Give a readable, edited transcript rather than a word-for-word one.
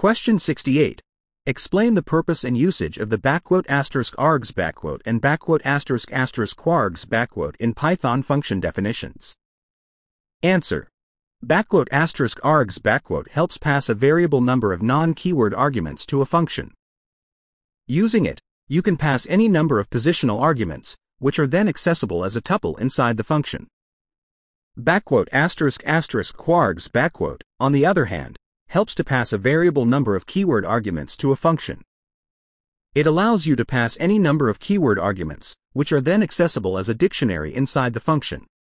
Question 68. Explain the purpose and usage of the **args* and ***quargs* in Python function definitions. Answer. ***args* helps pass a variable number of non-keyword arguments to a function. Using it, you can pass any number of positional arguments, which are then accessible as a tuple inside the function. ***quargs*, on the other hand, helps to pass a variable number of keyword arguments to a function. It allows you to pass any number of keyword arguments, which are then accessible as a dictionary inside the function.